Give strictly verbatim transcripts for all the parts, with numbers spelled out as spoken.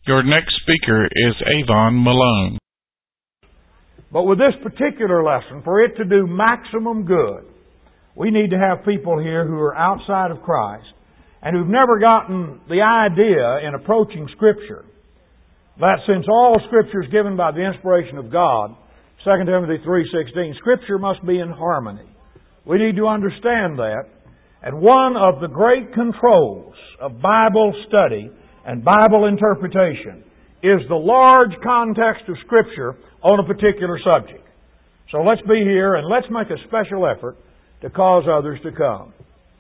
Your next speaker is Avon Malone. But with this particular lesson, for it to do maximum good, we need to have people here who are outside of Christ and who've never gotten the idea in approaching Scripture that since all Scripture is given by the inspiration of God, Second Timothy three sixteen, Scripture must be in harmony. We need to understand that. And one of the great controls of Bible study and Bible interpretation is the large context of Scripture on a particular subject. So let's be here and let's make a special effort to cause others to come.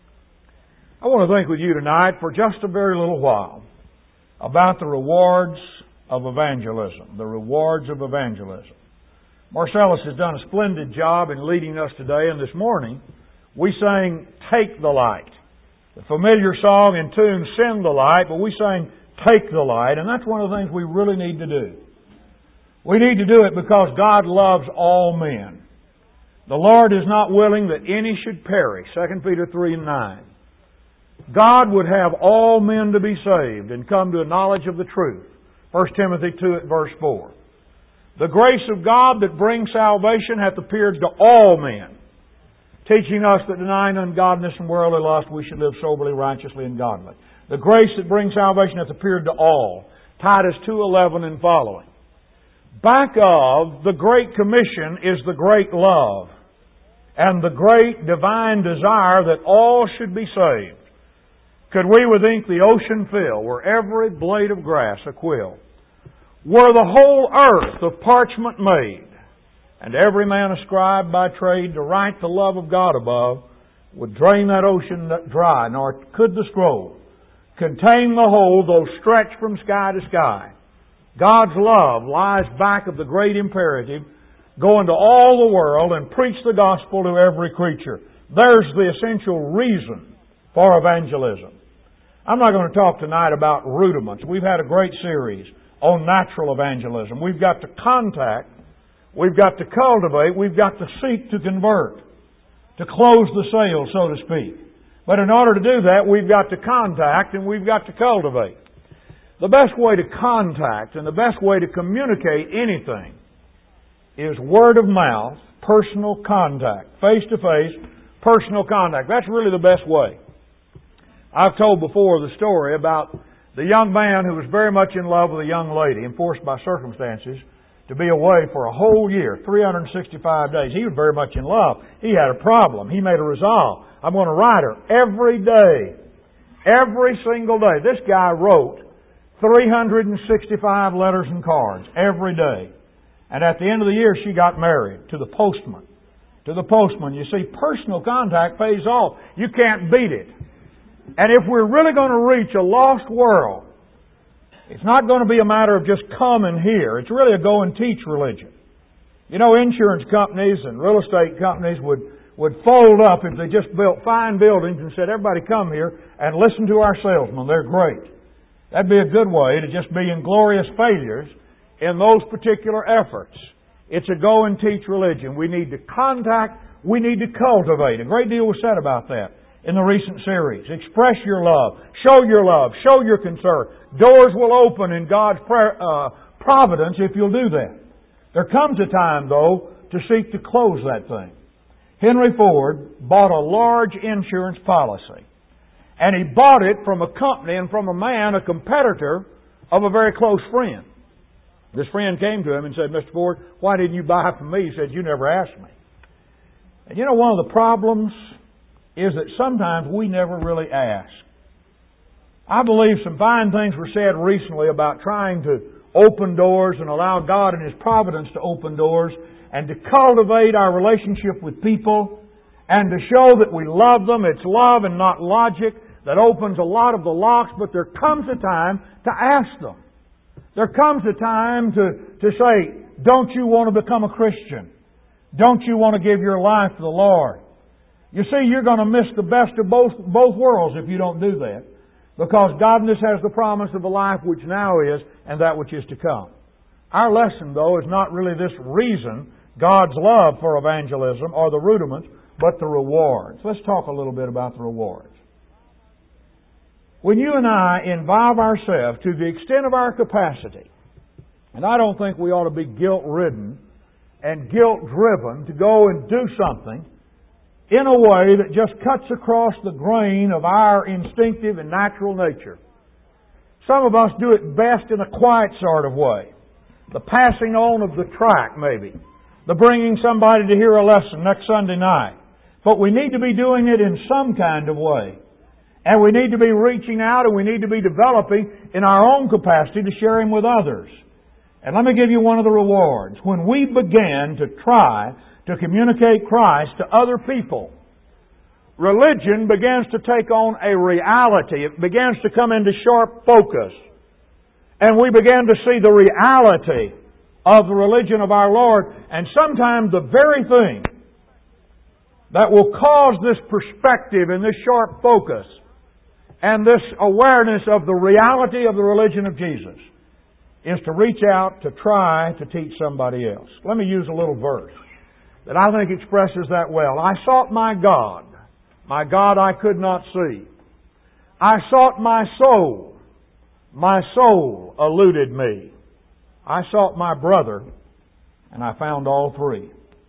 I want to think with you tonight for just a very little while about the rewards of evangelism. The rewards of evangelism. Marcellus has done a splendid job in leading us today, and this morning we sang Take the Light. The familiar song and tune, Send the Light, but we sang Take the Light, and that's one of the things we really need to do. We need to do it because God loves all men. The Lord is not willing that any should perish, Second Peter three and nine. God would have all men to be saved and come to a knowledge of the truth, First Timothy two at verse four. The grace of God that brings salvation hath appeared to all men, teaching us that denying ungodliness and worldly lust, we should live soberly, righteously, and godly. The grace that brings salvation hath appeared to all, Titus two eleven and following. Back of the Great Commission is the great love and the great divine desire that all should be saved. Could we with ink the ocean fill, were every blade of grass a quill, were the whole earth of parchment made, and every man a scribe by trade to write the love of God above, would drain that ocean dry, nor could the scroll contain the whole, though stretched from sky to sky. God's love lies back of the great imperative, go into all the world and preach the gospel to every creature. There's the essential reason for evangelism. I'm not going to talk tonight about rudiments. We've had a great series on natural evangelism. We've got to contact, we've got to cultivate, we've got to seek to convert, to close the sale, so to speak. But in order to do that, we've got to contact and we've got to cultivate. The best way to contact and the best way to communicate anything is word of mouth, personal contact, face-to-face, personal contact. That's really the best way. I've told before the story about the young man who was very much in love with a young lady and forced by circumstances to be away for a whole year, three hundred sixty-five days. He was very much in love. He had a problem. He made a resolve. I'm going to write her every day. Every single day. This guy wrote three hundred sixty-five letters and cards every day. And at the end of the year, she got married to the postman. To the postman. You see, personal contact pays off. You can't beat it. And if we're really going to reach a lost world, it's not going to be a matter of just come and hear. It's really a go and teach religion. You know, insurance companies and real estate companies would, would fold up if they just built fine buildings and said, everybody come here and listen to our salesmen. They're great. That'd be a good way to just be inglorious failures in those particular efforts. It's a go and teach religion. We need to contact, we need to cultivate. A great deal was said about that in the recent series. Express your love. Show your love. Show your concern. Doors will open in God's uh, providence if you'll do that. There comes a time, though, to seek to close that thing. Henry Ford bought a large insurance policy. And he bought it from a company and from a man, a competitor of a very close friend. This friend came to him and said, Mister Ford, why didn't you buy from me? He said, you never asked me. And you know, one of the problems is that sometimes we never really ask. I believe some fine things were said recently about trying to open doors and allow God in His providence to open doors and to cultivate our relationship with people and to show that we love them. It's love and not logic that opens a lot of the locks, but there comes a time to ask them. There comes a time to, to say, don't you want to become a Christian? Don't you want to give your life to the Lord? You see, you're going to miss the best of both, both worlds if you don't do that. Because godliness has the promise of a life which now is and that which is to come. Our lesson, though, is not really this reason, God's love for evangelism or the rudiments, but the rewards. Let's talk a little bit about the rewards. when you and I involve ourselves to the extent of our capacity, and I don't think we ought to be guilt-ridden and guilt-driven to go and do something in a way that just cuts across the grain of our instinctive and natural nature. Some of us do it best in a quiet sort of way. The passing on of the tract, maybe. The bringing somebody to hear a lesson next Sunday night. But we need to be doing it in some kind of way. And we need to be reaching out and we need to be developing in our own capacity to share Him with others. And let me give you one of the rewards. When we begin to try to communicate Christ to other people, religion begins to take on a reality. It begins to come into sharp focus. And we begin to see the reality of the religion of our Lord. And sometimes the very thing that will cause this perspective and this sharp focus and this awareness of the reality of the religion of Jesus is to reach out to try to teach somebody else. Let me use a little verse that I think expresses that well. I sought my God. My God I could not see. I sought my soul. My soul eluded me. I sought my brother, and I found all three.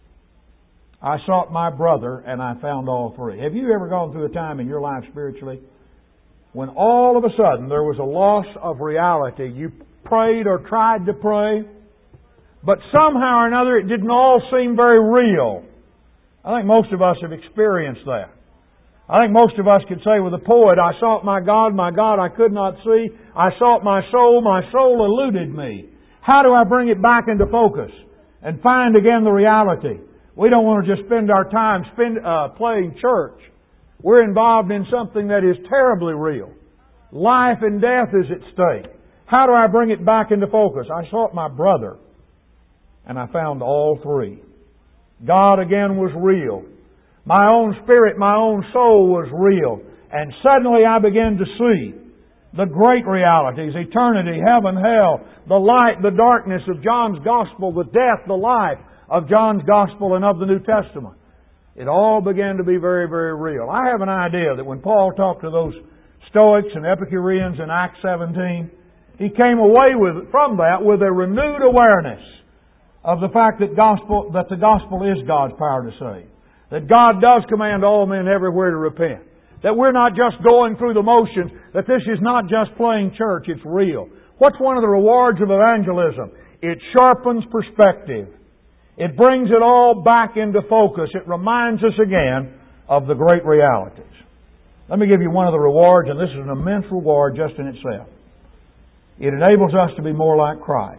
I sought my brother, and I found all three. Have you ever gone through a time in your life spiritually when all of a sudden there was a loss of reality? You prayed or tried to pray, but somehow or another it didn't all seem very real. I think most of us have experienced that. I think most of us could say with the poet, I sought my God, my God I could not see. I sought my soul, my soul eluded me. How do I bring it back into focus and find again the reality? We don't want to just spend our time spend, uh, playing church. We're involved in something that is terribly real. Life and death is at stake. How do I bring it back into focus? I sought my brother, and I found all three. God again was real. My own spirit, my own soul was real. And suddenly I began to see the great realities, eternity, heaven, hell, the light, the darkness of John's Gospel, the death, the life of John's Gospel and of the New Testament. It all began to be very, very real. I have an idea that when Paul talked to those Stoics and Epicureans in Acts seventeen, he came away with from that with a renewed awareness of the fact that gospel that the gospel is God's power to save. That God does command all men everywhere to repent. That we're not just going through the motions. That this is not just playing church, it's real. What's one of the rewards of evangelism? It sharpens perspective. It brings it all back into focus. It reminds us again of the great realities. Let me give you one of the rewards, and this is an immense reward just in itself. It enables us to be more like Christ.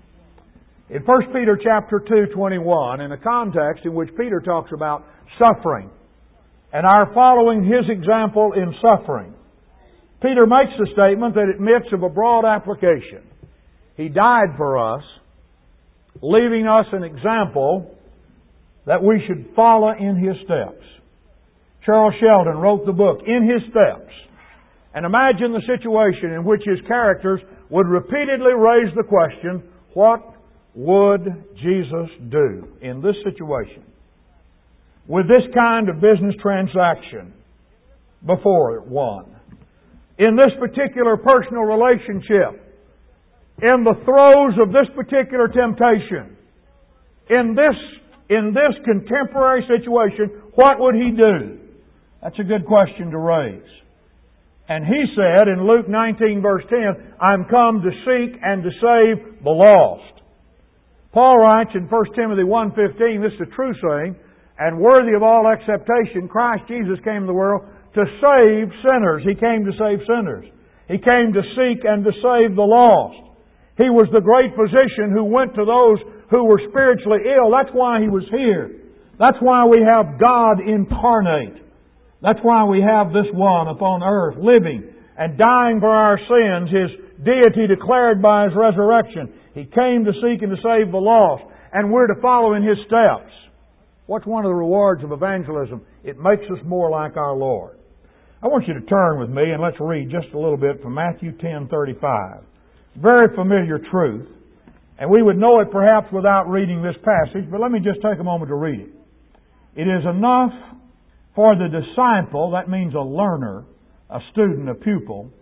In First Peter chapter two, twenty-one, in a context in which Peter talks about suffering and our following His example in suffering, Peter makes the statement that admits of a broad application. He died for us, leaving us an example that we should follow in His steps. Charles Sheldon wrote the book, In His Steps. And imagine the situation in which his characters would repeatedly raise the question, what would Jesus do in this situation? With this kind of business transaction before one. In this particular personal relationship. In the throes of this particular temptation. In this, in this contemporary situation, what would He do? That's a good question to raise. And He said in Luke nineteen verse ten, I'm come to seek and to save the lost. Paul writes in First Timothy one fifteen, this is a true saying, and worthy of all acceptation, Christ Jesus came to the world to save sinners. He came to save sinners. He came to seek and to save the lost. He was the great physician who went to those who were spiritually ill. That's why He was here. That's why we have God incarnate. That's why we have this one upon earth living and dying for our sins, His deity declared by His resurrection. He came to seek and to save the lost, and we're to follow in His steps. What's one of the rewards of evangelism? It makes us more like our Lord. I want you to turn with me and let's read just a little bit from Matthew ten thirty-five. Very familiar truth, and we would know it perhaps without reading this passage, but let me just take a moment to read it. It is enough for the disciple, that means a learner, a student, a pupil,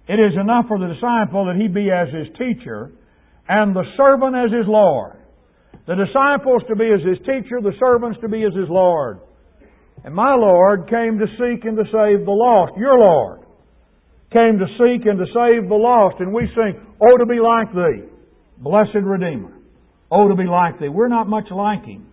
It is enough for the disciple that he be as his teacher and the servant as his Lord. The disciples to be as his teacher, the servants to be as his Lord. And my Lord came to seek and to save the lost. Your Lord came to seek and to save the lost. And we sing, "Oh, to be like Thee, blessed Redeemer. Oh, to be like Thee." We're not much like Him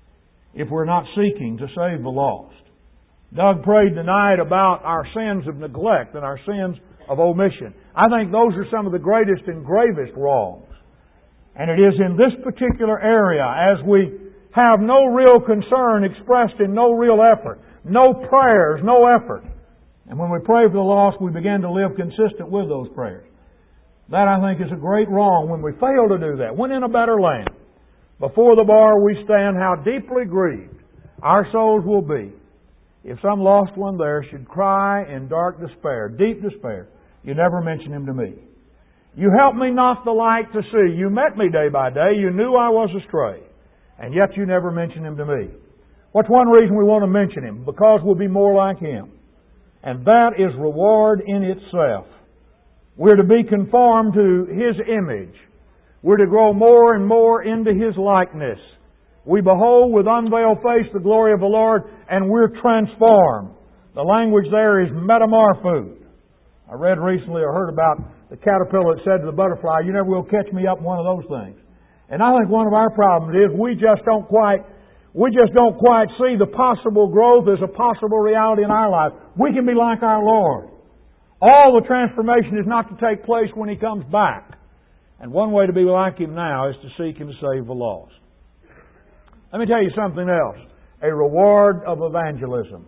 if we're not seeking to save the lost. Doug prayed tonight about our sins of neglect and our sins of omission. I think those are some of the greatest and gravest wrongs. And it is in this particular area, as we have no real concern expressed in no real effort, no prayers, no effort. And when we pray for the lost, we begin to live consistent with those prayers. That, I think, is a great wrong when we fail to do that. When in a better land, before the bar we stand, how deeply grieved our souls will be if some lost one there should cry in dark despair, deep despair, "You never mention Him to me. You helped me not the light to see. You met me day by day. You knew I was astray. And yet you never mention Him to me." What's one reason we want to mention Him? Because we'll be more like Him. And that is reward in itself. We're to be conformed to His image. We're to grow more and more into His likeness. We behold with unveiled face the glory of the Lord, and we're transformed. The language there is metamorphosed. I read recently or heard about the caterpillar that said to the butterfly, "You never will catch me up in one of those things." And I think one of our problems is we just don't quite, we just don't quite see the possible growth as a possible reality in our life. We can be like our Lord. All the transformation is not to take place when He comes back. And one way to be like Him now is to seek and to save the lost. Let me tell you something else. A reward of evangelism.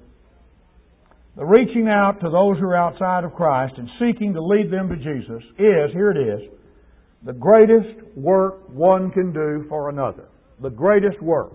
The reaching out to those who are outside of Christ and seeking to lead them to Jesus is, here it is, the greatest work one can do for another. The greatest work.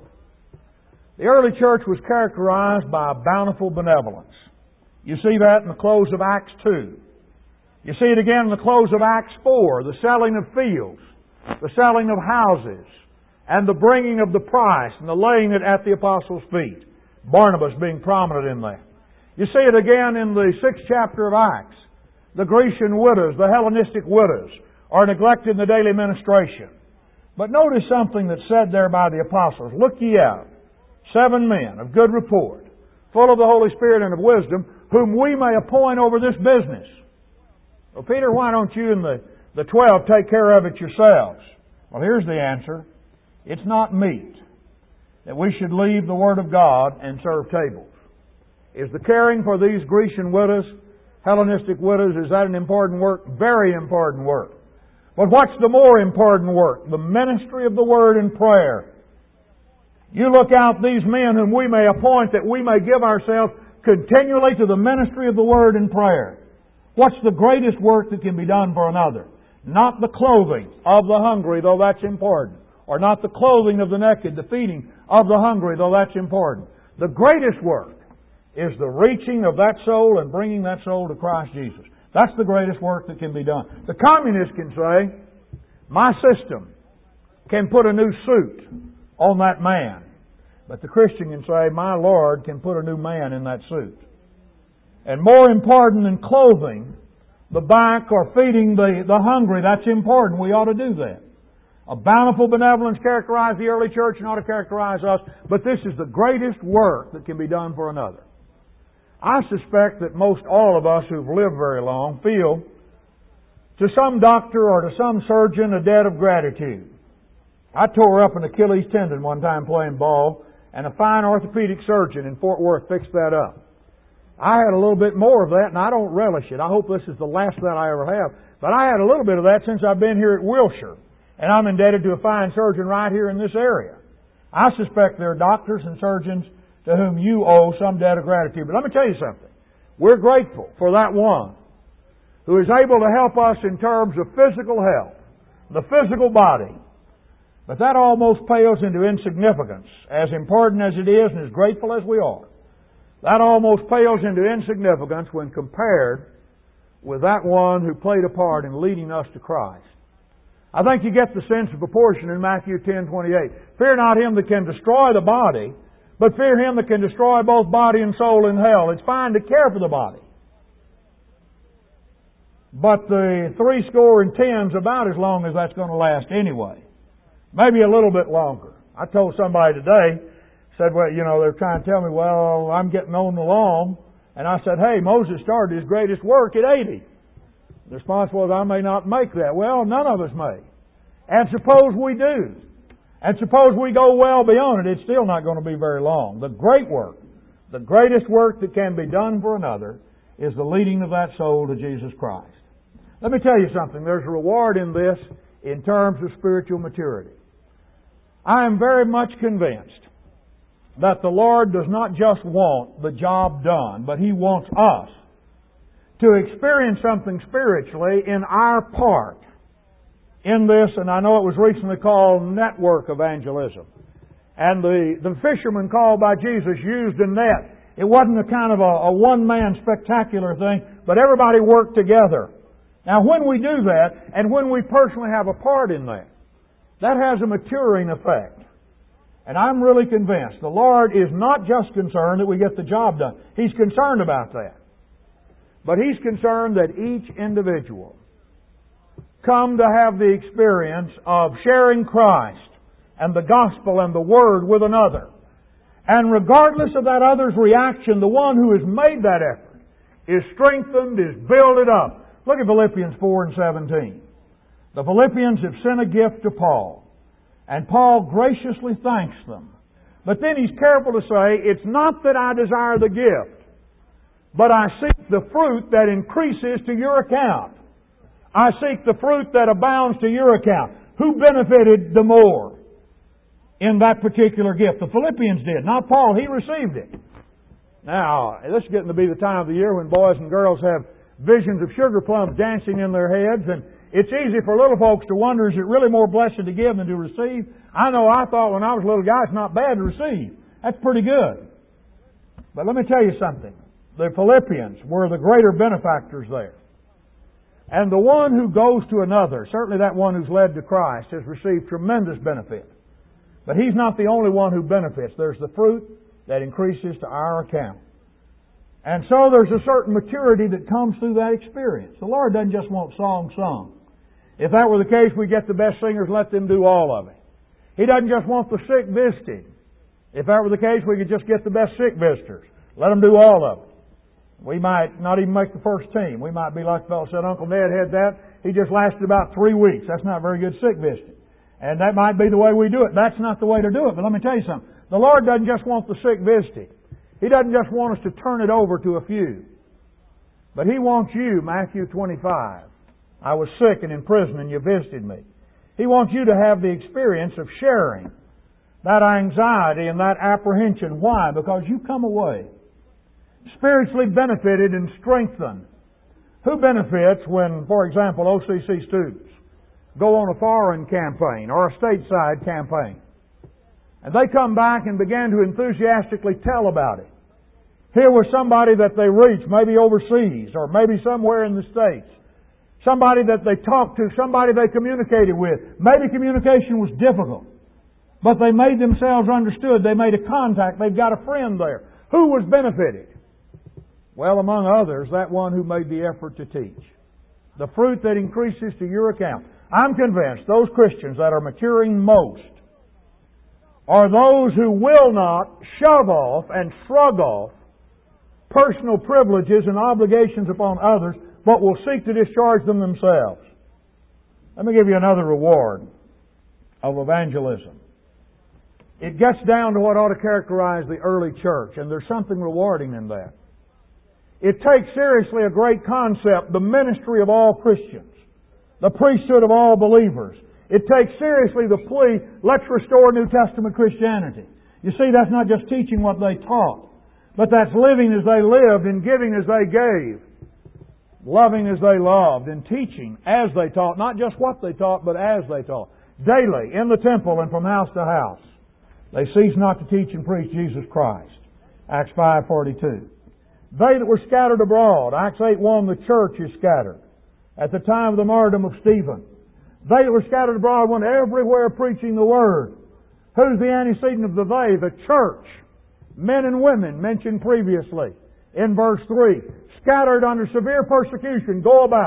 The early church was characterized by a bountiful benevolence. You see that in the close of Acts two. You see it again in the close of Acts four, the selling of fields, the selling of houses, and the bringing of the price and the laying it at the apostles' feet. Barnabas being prominent in that. You see it again in the sixth chapter of Acts. The Grecian widows, the Hellenistic widows, are neglected in the daily ministration. But notice something that's said there by the apostles. "Look ye out, seven men of good report, full of the Holy Spirit and of wisdom, whom we may appoint over this business." Well, Peter, why don't you and the, the twelve take care of it yourselves? Well, here's the answer. It's not meet that we should leave the Word of God and serve tables. Is the caring for these Grecian widows, Hellenistic widows, is that an important work? Very important work. But what's the more important work? The ministry of the Word and prayer. You look out these men whom we may appoint that we may give ourselves continually to the ministry of the Word and prayer. What's the greatest work that can be done for another? Not the clothing of the hungry, though that's important. Or not the clothing of the naked, the feeding of the hungry, though that's important. The greatest work is the reaching of that soul and bringing that soul to Christ Jesus. That's the greatest work that can be done. The communist can say, "My system can put a new suit on that man." But the Christian can say, "My Lord can put a new man in that suit." And more important than clothing the back or feeding the, the hungry, that's important. We ought to do that. A bountiful benevolence characterized the early church and ought to characterize us. But this is the greatest work that can be done for another. I suspect that most all of us who've lived very long feel to some doctor or to some surgeon a debt of gratitude. I tore up an Achilles tendon one time playing ball, and a fine orthopedic surgeon in Fort Worth fixed that up. I had a little bit more of that, and I don't relish it. I hope this is the last that I ever have. But I had a little bit of that since I've been here at Wilshire, and I'm indebted to a fine surgeon right here in this area. I suspect there are doctors and surgeons to whom you owe some debt of gratitude. But let me tell you something. We're grateful for that one who is able to help us in terms of physical health, the physical body. But that almost pales into insignificance, as important as it is and as grateful as we are. That almost pales into insignificance when compared with that one who played a part in leading us to Christ. I think you get the sense of proportion in Matthew ten twenty-eight. "Fear not him that can destroy the body, but fear him that can destroy both body and soul in hell." It's fine to care for the body. But the three score and ten's about as long as that's going to last anyway. Maybe a little bit longer. I told somebody today, said, well, you know, they're trying to tell me, well, I'm getting on along. And I said, hey, Moses started his greatest work at eighty. The response was, I may not make that. Well, none of us may. And suppose we do. And suppose we go well beyond it, it's still not going to be very long. The great work, the greatest work that can be done for another, is the leading of that soul to Jesus Christ. Let me tell you something. There's a reward in this in terms of spiritual maturity. I am very much convinced that the Lord does not just want the job done, but He wants us to experience something spiritually in our part in this, and I know it was recently called network evangelism. And the, the fishermen called by Jesus used a net. It wasn't a kind of a, a one-man spectacular thing, but everybody worked together. Now when we do that, and when we personally have a part in that, that has a maturing effect. And I'm really convinced the Lord is not just concerned that we get the job done. He's concerned about that. But He's concerned that each individual come to have the experience of sharing Christ and the gospel and the Word with another. And regardless of that other's reaction, the one who has made that effort is strengthened, is builded up. Look at Philippians four and seventeen. The Philippians have sent a gift to Paul, and Paul graciously thanks them. But then he's careful to say, it's not that I desire the gift, but I seek the fruit that increases to your account. I seek the fruit that abounds to your account. Who benefited the more in that particular gift? The Philippians did, not Paul. He received it. Now, this is getting to be the time of the year when boys and girls have visions of sugar plums dancing in their heads, and it's easy for little folks to wonder, is it really more blessed to give than to receive? I know I thought when I was a little guy, it's not bad to receive. That's pretty good. But let me tell you something. The Philippians were the greater benefactors there. And the one who goes to another, certainly that one who's led to Christ, has received tremendous benefit. But he's not the only one who benefits. There's the fruit that increases to our account. And so there's a certain maturity that comes through that experience. The Lord doesn't just want songs sung. If that were the case, we get the best singers, let them do all of it. He doesn't just want the sick visited. If that were the case, we could just get the best sick visitors. Let them do all of it. We might not even make the first team. We might be like the fellow said, Uncle Ned had that. He just lasted about three weeks. That's not very good sick visiting. And that might be the way we do it. That's not the way to do it. But let me tell you something. The Lord doesn't just want the sick visited. He doesn't just want us to turn it over to a few. But He wants you, Matthew twenty-five. I was sick and in prison and you visited me. He wants you to have the experience of sharing that anxiety and that apprehension. Why? Because you come away spiritually benefited and strengthened. Who benefits when, for example, O C C students go on a foreign campaign or a stateside campaign? And they come back and begin to enthusiastically tell about it. Here was somebody that they reached, maybe overseas or maybe somewhere in the States. Somebody that they talked to, somebody they communicated with. Maybe communication was difficult, but they made themselves understood. They made a contact. They've got a friend there. Who was benefited? Well, among others, that one who made the effort to teach. The fruit that increases to your account. I'm convinced those Christians that are maturing most are those who will not shove off and shrug off personal privileges and obligations upon others, but will seek to discharge them themselves. Let me give you another reward of evangelism. It gets down to what ought to characterize the early church, and there's something rewarding in that. It takes seriously a great concept, the ministry of all Christians, the priesthood of all believers. It takes seriously the plea, let's restore New Testament Christianity. You see, that's not just teaching what they taught, but that's living as they lived and giving as they gave, loving as they loved, and teaching as they taught, not just what they taught, but as they taught. Daily, in the temple and from house to house, they ceased not to teach and preach Jesus Christ. Acts five forty-two. They that were scattered abroad, Acts eight one, the church is scattered. At the time of the martyrdom of Stephen, they that were scattered abroad went everywhere preaching the Word. Who's the antecedent of the they? The church. Men and women mentioned previously in verse three. Scattered under severe persecution, go about,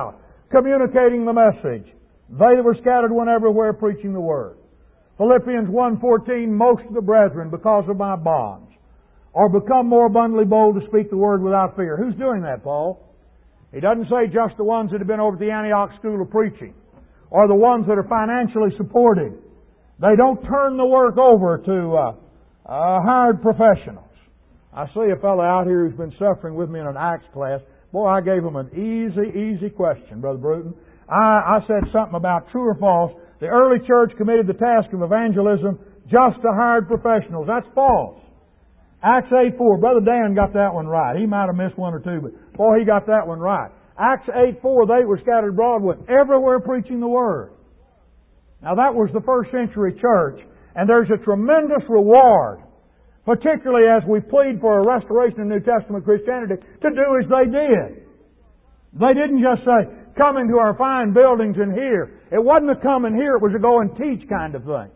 communicating the message. They that were scattered went everywhere preaching the Word. Philippians one fourteen, most of the brethren, because of my bonds, are become more abundantly bold to speak the Word without fear. Who's doing that, Paul? He doesn't say just the ones that have been over at the Antioch School of Preaching, or the ones that are financially supported. They don't turn the work over to uh, uh, hired professionals. I see a fellow out here who's been suffering with me in an Acts class. Boy, I gave him an easy, easy question, Brother Bruton. I, I said something about true or false. The early church committed the task of evangelism just to hired professionals. That's false. Acts eight four. Brother Dan got that one right. He might have missed one or two, but boy, he got that one right. Acts eight four, they were scattered abroad, went everywhere preaching the Word. Now that was the first century church, and there's a tremendous reward, particularly as we plead for a restoration of New Testament Christianity, to do as they did. They didn't just say, come into our fine buildings and hear. It wasn't a come and hear, it was a go and teach kind of thing.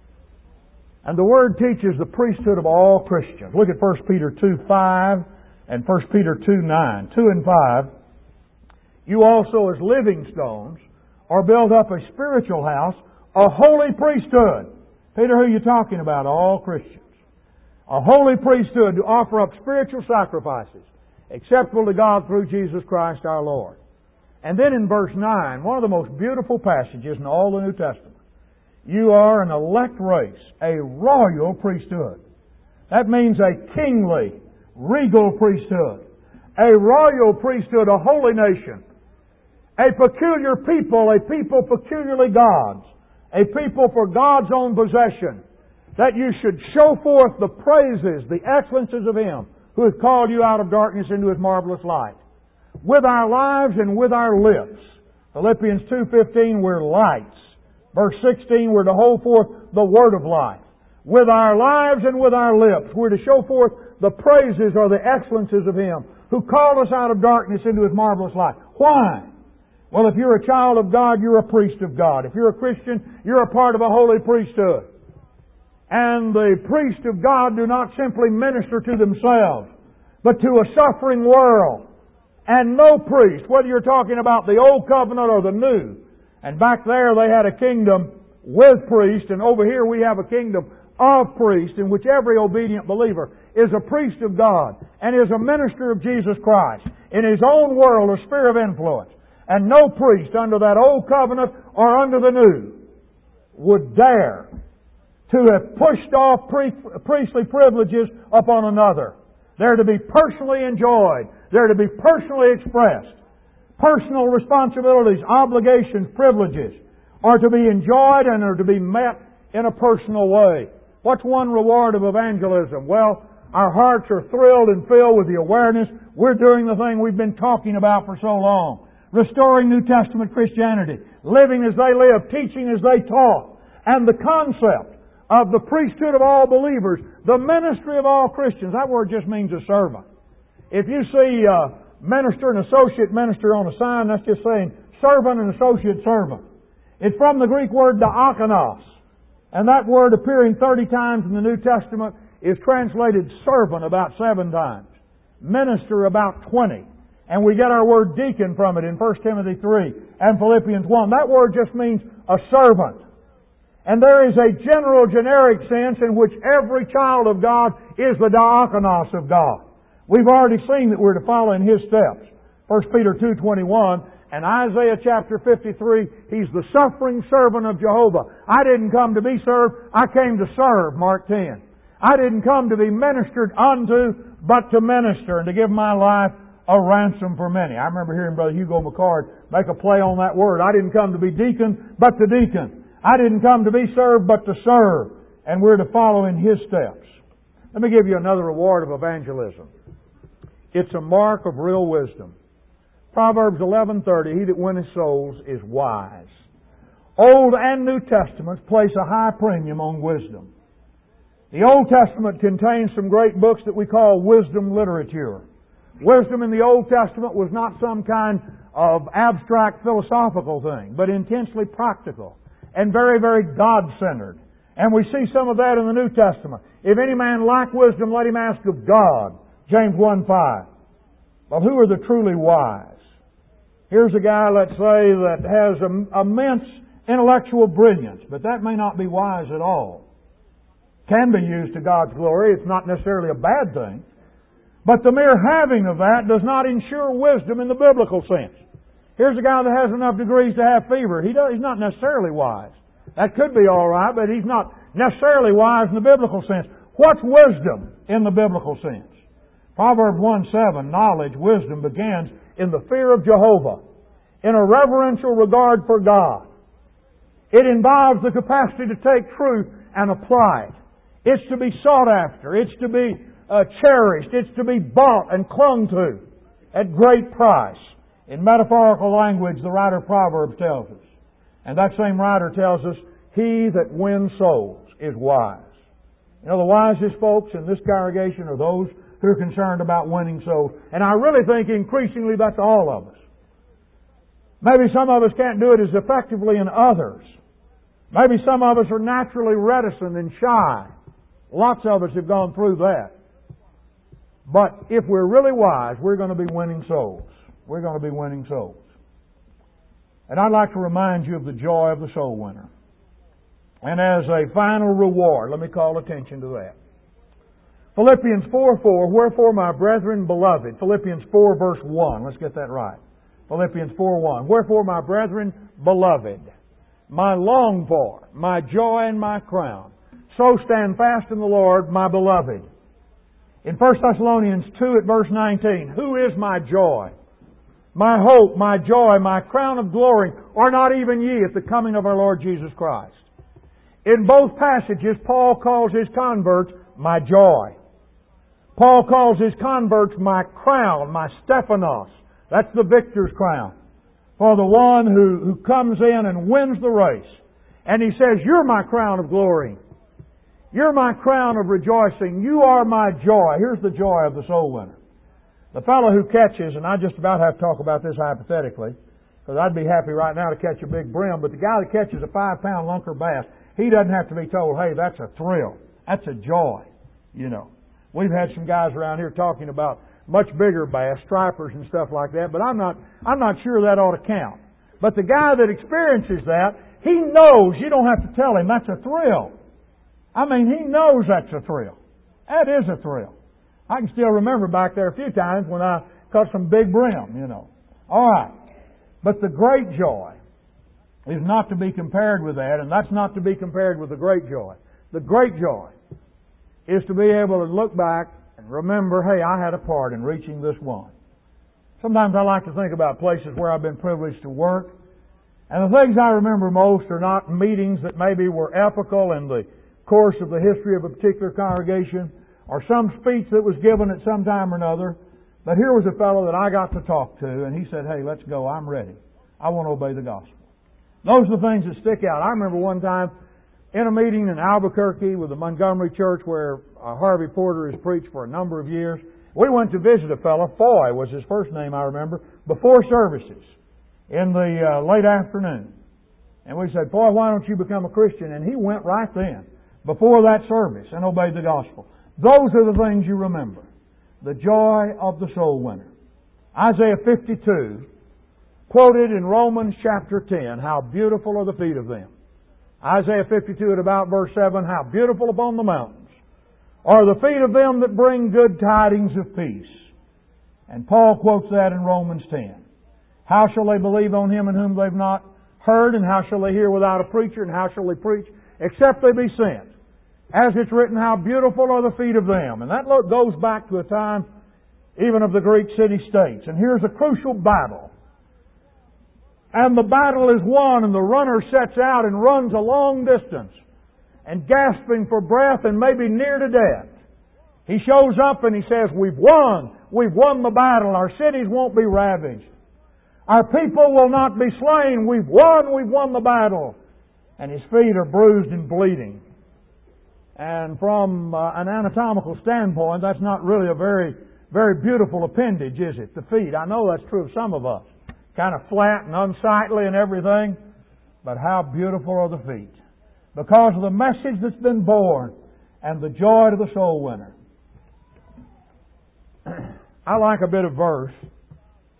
And the Word teaches the priesthood of all Christians. Look at First Peter two five and First Peter two nine. two and five. You also as living stones are built up a spiritual house, a holy priesthood. Peter, who are you talking about? All Christians. A holy priesthood to offer up spiritual sacrifices acceptable to God through Jesus Christ our Lord. And then in verse nine, one of the most beautiful passages in all the New Testament. You are an elect race, a royal priesthood. That means a kingly, regal priesthood. A royal priesthood, a holy nation. A peculiar people, a people peculiarly God's. A people for God's own possession. That you should show forth the praises, the excellences of Him who has called you out of darkness into His marvelous light. With our lives and with our lips. Philippians two fifteen, we're lights. Verse sixteen, we're to hold forth the Word of life. With our lives and with our lips, we're to show forth the praises or the excellences of Him who called us out of darkness into His marvelous light. Why? Well, if you're a child of God, you're a priest of God. If you're a Christian, you're a part of a holy priesthood. And the priests of God do not simply minister to themselves, but to a suffering world. And no priest, whether you're talking about the Old Covenant or the New, and back there they had a kingdom with priests, and over here we have a kingdom of priests in which every obedient believer is a priest of God and is a minister of Jesus Christ in his own world, a sphere of influence. And no priest under that Old Covenant or under the New would dare to have pushed off priestly privileges upon another. They're to be personally enjoyed. They're to be personally expressed. Personal responsibilities, obligations, privileges are to be enjoyed and are to be met in a personal way. What's one reward of evangelism? Well, our hearts are thrilled and filled with the awareness we're doing the thing we've been talking about for so long. Restoring New Testament Christianity. Living as they live, teaching as they taught. And the concept of the priesthood of all believers, the ministry of all Christians. That word just means a servant. If you see uh, minister and associate minister on a sign, that's just saying servant and associate servant. It's from the Greek word diakonos. And that word appearing thirty times in the New Testament is translated servant about seven times. Minister about twenty. And we get our word deacon from it in First Timothy three and Philippians one. That word just means a servant. And there is a general, generic sense in which every child of God is the diakonos of God. We've already seen that we're to follow in His steps. First Peter two twenty-one and Isaiah chapter fifty-three, He's the suffering servant of Jehovah. I didn't come to be served, I came to serve, Mark ten. I didn't come to be ministered unto, but to minister and to give my life a ransom for many. I remember hearing Brother Hugo McCord make a play on that word. I didn't come to be deacon, but to deacon. I didn't come to be served, but to serve. And we're to follow in His steps. Let me give you another reward of evangelism. It's a mark of real wisdom. Proverbs eleven thirty, he that winneth souls is wise. Old and New Testaments place a high premium on wisdom. The Old Testament contains some great books that we call wisdom literature. Wisdom in the Old Testament was not some kind of abstract philosophical thing, but intensely practical and very, very God-centered. And we see some of that in the New Testament. If any man lack wisdom, let him ask of God. James one five. Well, who are the truly wise? Here's a guy, let's say, that has im- immense intellectual brilliance, but that may not be wise at all. Can be used to God's glory. It's not necessarily a bad thing. But the mere having of that does not ensure wisdom in the biblical sense. Here's a guy that has enough degrees to have fever. He does, he's not necessarily wise. That could be all right, but he's not necessarily wise in the biblical sense. What's wisdom in the biblical sense? Proverbs one seven, knowledge, wisdom begins in the fear of Jehovah, in a reverential regard for God. It involves the capacity to take truth and apply it. It's to be sought after. It's to be uh, cherished. It's to be bought and clung to at great price. In metaphorical language, the writer of Proverbs tells us. And that same writer tells us, he that wins souls is wise. You know, the wisest folks in this congregation are those who are concerned about winning souls. And I really think increasingly that's all of us. Maybe some of us can't do it as effectively in others. Maybe some of us are naturally reticent and shy. Lots of us have gone through that. But if we're really wise, we're going to be winning souls. We're going to be winning souls. And I'd like to remind you of the joy of the soul winner. And as a final reward, let me call attention to that. Philippians four four, wherefore my brethren beloved. Philippians four verse one. Let's get that right. Philippians four one. Wherefore my brethren beloved, my longed for, my joy and my crown. So stand fast in the Lord, my beloved. In First Thessalonians two at verse nineteen, who is my joy? My hope, my joy, my crown of glory, are not even ye at the coming of our Lord Jesus Christ. In both passages, Paul calls his converts my joy. Paul calls his converts my crown, my Stephanos. That's the victor's crown. For the one who, who comes in and wins the race. And he says, you're my crown of glory. You're my crown of rejoicing. You are my joy. Here's the joy of the soul winner. The fellow who catches, and I just about have to talk about this hypothetically, because I'd be happy right now to catch a big brim, but the guy that catches a five-pound lunker bass, he doesn't have to be told, hey, that's a thrill. That's a joy, you know. We've had some guys around here talking about much bigger bass, stripers and stuff like that, but I'm not, I'm not sure that ought to count. But the guy that experiences that, he knows, you don't have to tell him, that's a thrill. I mean, he knows that's a thrill. That is a thrill. I can still remember back there a few times when I caught some big brim, you know. All right. But the great joy is not to be compared with that, and that's not to be compared with the great joy. The great joy is to be able to look back and remember, hey, I had a part in reaching this one. Sometimes I like to think about places where I've been privileged to work, and the things I remember most are not meetings that maybe were epical in the course of the history of a particular congregation, or some speech that was given at some time or another. But here was a fellow that I got to talk to, and he said, hey, let's go. I'm ready. I want to obey the gospel. Those are the things that stick out. I remember one time in a meeting in Albuquerque with the Montgomery Church where uh, Harvey Porter has preached for a number of years. We went to visit a fellow, Foy was his first name, I remember, before services in the uh, late afternoon. And we said, Foy, why don't you become a Christian? And he went right then, before that service, and obeyed the gospel. Those are the things you remember. The joy of the soul winner. Isaiah fifty-two, quoted in Romans chapter ten, how beautiful are the feet of them. Isaiah fifty-two at about verse seven, how beautiful upon the mountains are the feet of them that bring good tidings of peace. And Paul quotes that in Romans ten. How shall they believe on Him in whom they've not heard? And how shall they hear without a preacher? And how shall they preach except they be sent? As it's written, how beautiful are the feet of them. And that goes back to a time even of the Greek city-states. And here's a crucial battle. And the battle is won, and the runner sets out and runs a long distance, and gasping for breath and maybe near to death. He shows up and he says, we've won. We've won the battle. Our cities won't be ravaged. Our people will not be slain. We've won. We've won the battle. And his feet are bruised and bleeding. And from uh, an anatomical standpoint, that's not really a very, very beautiful appendage, is it? The feet. I know that's true of some of us. Kind of flat and unsightly and everything. But how beautiful are the feet. Because of the message that's been born and the joy to the soul winner. I like a bit of verse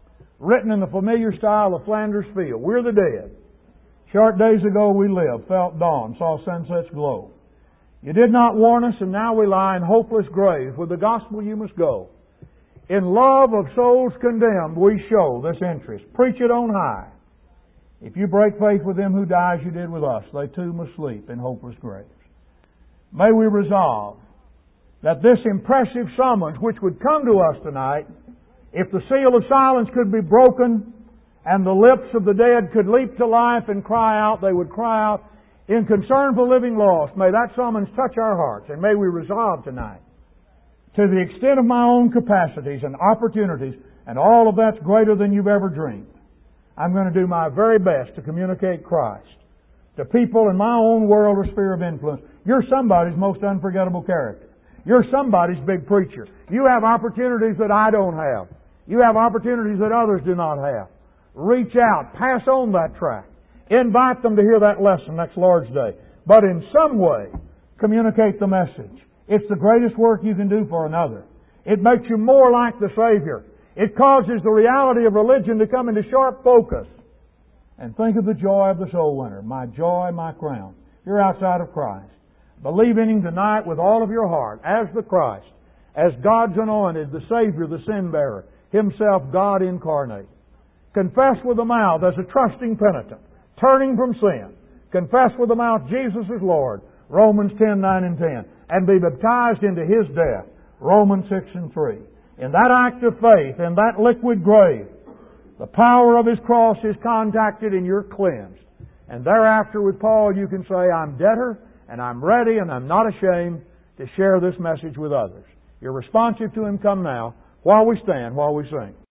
written in the familiar style of Flanders Field. We're the dead. Short days ago we lived, felt dawn, saw sunsets glow. You did not warn us, and now we lie in hopeless graves. With the gospel you must go. In love of souls condemned we show this interest. Preach it on high. If you break faith with them who die as you did with us, they too must sleep in hopeless graves. May we resolve that this impressive summons which would come to us tonight, if the seal of silence could be broken and the lips of the dead could leap to life and cry out, they would cry out in concern for living lost. May that summons touch our hearts, and may we resolve tonight, to the extent of my own capacities and opportunities, and all of that's greater than you've ever dreamed, I'm going to do my very best to communicate Christ to people in my own world or sphere of influence. You're somebody's most unforgettable character. You're somebody's big preacher. You have opportunities that I don't have. You have opportunities that others do not have. Reach out. Pass on that tract. Invite them to hear that lesson next Lord's Day. But in some way, communicate the message. It's the greatest work you can do for another. It makes you more like the Savior. It causes the reality of religion to come into sharp focus. And think of the joy of the soul winner. My joy, my crown. You're outside of Christ. Believe in Him tonight with all of your heart as the Christ, as God's anointed, the Savior, the sin bearer, Himself God incarnate. Confess with the mouth as a trusting penitent, turning from sin. Confess with the mouth Jesus is Lord, Romans ten, nine and ten, and be baptized into His death, Romans six and three. In that act of faith, in that liquid grave, the power of His cross is contacted and you're cleansed. And thereafter with Paul you can say, I'm debtor and I'm ready and I'm not ashamed to share this message with others. You're responsive to Him. Come now while we stand, while we sing.